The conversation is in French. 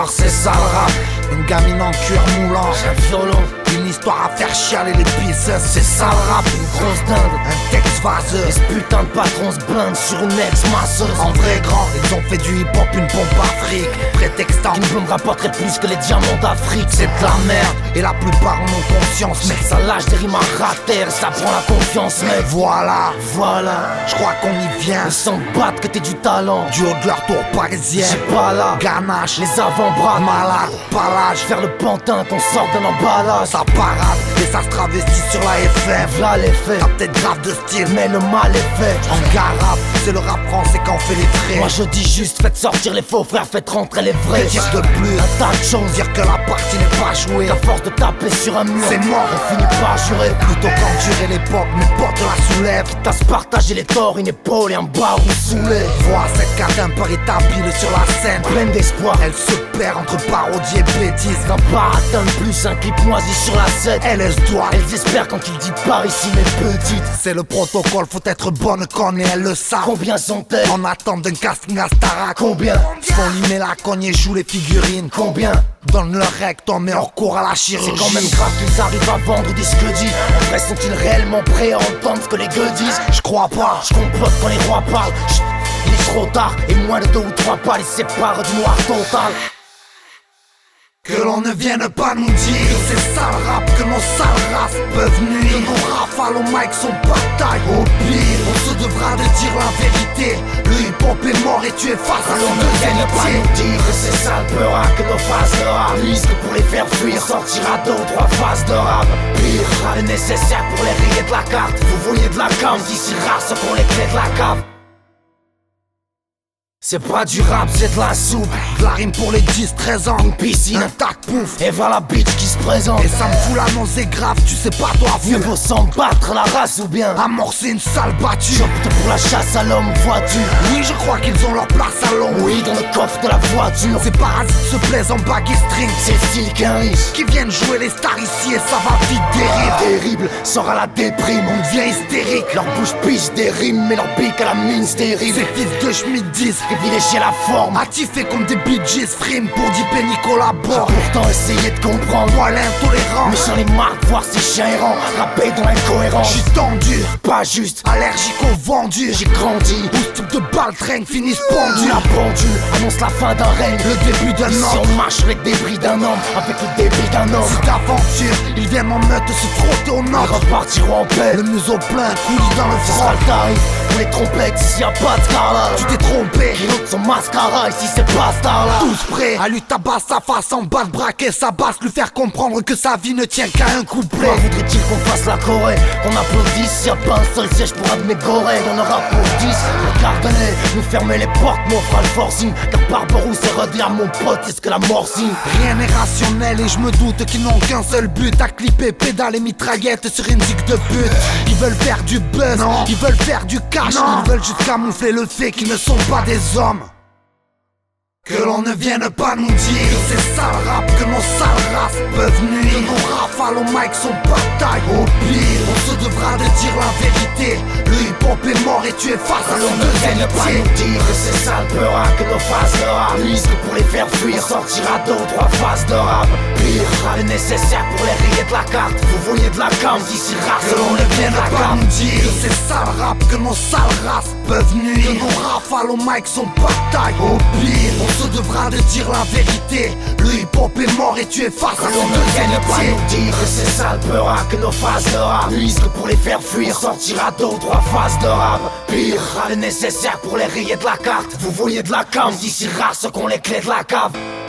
Alors c'est ça le rap. Une gamine en cuir moulant, un violon, une histoire à faire chialer les pisses. C'est ça le rap, une grosse dinde, un texte vaseux. Et ce putain de patron se blinde sur une ex-masseuse. En vrai grand, ils ont fait du hip-hop une pompe à fric, prétextant qu'une blonde rapporterait plus que les diamants d'Afrique. C'est de la merde, et la plupart en ont conscience. Mais ça lâche des rimes à rater, ça prend la confiance. Mais voilà, je crois qu'on y vient. Ils s'en battent que t'es du talent, du haut de leur tour parisien. J'ai pas là, ganache, les avant-bras malades, palage, faire le pantin qu'on sort d'un emballage. Ça parade, et ça se travestit sur la FM. V'là l'effet, t'as peut-être grave de style, mais le mal est fait. En garab, c'est le rap français qu'on fait les traits. Moi je dis juste, faites sortir les faux frères, faites rentrer les vrais. Que dire de plus, un tas de choses, dire que la partie n'est pas jouée. Qu'à force de taper sur un mur, c'est mort, on finit par jurer. Plutôt qu'endurer l'époque, mes potes la soulèvent. Quitte à se partager les torts, une épaule et un bar ou saoulé. Vois cette carte un peu établie sur la scène, pleine d'espoir, elle se perd entre parodie et bêtises. D'un baratin de plus, un clip moisi sur la scène. Elles doivent, elles espèrent quand il dit par ici mes petites. C'est le protocole, faut être bonne conne et elles le savent. Combien sont-elles en attente d'un casting à Starac? Combien font limer la cogne et jouent les figurines? Combien donne leur rectum mais on recourt à la chirurgie? C'est quand même grave qu'ils arrivent à vendre des scudis. En vrai sont-ils réellement prêts à entendre ce que les gueux disent? Je crois pas, je complote quand les rois parlent. Chut, il est trop tard et moins de 2 ou 3 pas les séparent du noir total. Que l'on ne vienne pas nous dire que c'est ça le rap, que nos sales races peuvent nuire. Que nos rafales au mic sont batailles. Au pire, on se devra de dire la vérité. Le hip-hop est mort et tu es face à son vérité. Pas nous dire que c'est ça le peur, que nos phases de rap risque pour les faire fuir. Sortira 2 ou 3 phases de rap. Pire, pas le nécessaire pour les rayer de la carte. Vous voyez de la cam, d'ici rare ce qu'on les clés de la cave. C'est pas du rap, c'est de la soupe. De la rime pour les 10-13 ans. Une piscine, un tas de pouf. Et voilà la bitch qui se présente. Et ça me fout la nausée grave, tu sais pas toi. Mieux vaut s'en battre la race ou bien amorcer une sale battue. J'opte pour la chasse à l'homme, vois-tu. Oui, je crois qu'ils ont leur place à l'ombre. Oui, dans le coffre de la voiture. Ces parasites se plaisent en baggy string. C'est style qu'un riche qui viennent jouer les stars ici et ça va vite dérive. Terrible, sort à la déprime, on devient hystérique. Leur bouche piche des rimes, mais leur pique à la mine stérile. Ces fils de Schmitt disent privilégier la forme, attifé comme des Bee Gees, frime pour Deep Nicolas Bord. Pourtant essayer de comprendre, moi l'intolérant. Mais j'en ai marre de voir ces chiens errants rapper dans l'incohérence. J'suis tendu, pas juste, allergique au vendu. J'ai grandi, où ce type de balle traîne finissent pendu. La pendule annonce la fin d'un règne, le début d'un homme. Si on marche sur les débris d'un homme, avec le débit d'un homme. C'est d'aventure, ils viennent en meute se frotter au nord. Ils repartiront en paix, le museau plein, coulis dans le front. Le tarif pour les trompettes, s'il y a pas de scarlat. Tu t'es trompé, son mascara, ici c'est pas star là. Tous prêts à lui tabasser sa face en bas de braquet sa basse, lui faire comprendre que sa vie ne tient qu'à un couplet. Voudrait-il qu'on fasse la Corée, qu'on applaudisse? Y'a pas un seul siège pour admégorer. Y'en aura pour 10, regardez-les, nous fermer les portes, mais on fera le forcing. Car Barberousse c'est redire à mon pote, c'est ce que la mort signe. Rien n'est rationnel et je me doute qu'ils n'ont qu'un seul but, à clipper pédales et mitraillettes sur une zig de pute. Ils veulent faire du buzz, non. Ils veulent faire du cash, non. Ils veulent juste camoufler le fait qu'ils ne sont pas des hommes. Que l'on ne vienne pas nous dire que c'est ça le rap, que nos sales races peuvent nuire. Que nos rafales au mic sont batailles. Au pire, on se devra de dire la vérité. Le hip-hop est mort et tu es face à son vérité. Que l'on ne vienne pas nous dire que c'est ça le peur, que nos phases de rap risque pour les faire fuir. On sortira 2 ou 3 phases de rap. Pire, pas le nécessaire pour les rayer de la carte. Vous voyez de la cam, d'ici rare. Que l'on ne vienne pas nous dire que c'est ça le rap, que nos sales races peuvent nuire. Que nos rafales au mic sont batailles. Au pire, on se devra de dire la vérité. Le hip-hop est mort et tu es face à son ne vienne pas nous dire que c'est ça le peur, que nos phases de rap risque pour les faire fuir. On sortira 2 ou 3 phases de rap. Pire, pas le nécessaire pour les rayer de la carte. Vous voyez de la cam, d'ici rare ce qu'on les clés de la cave.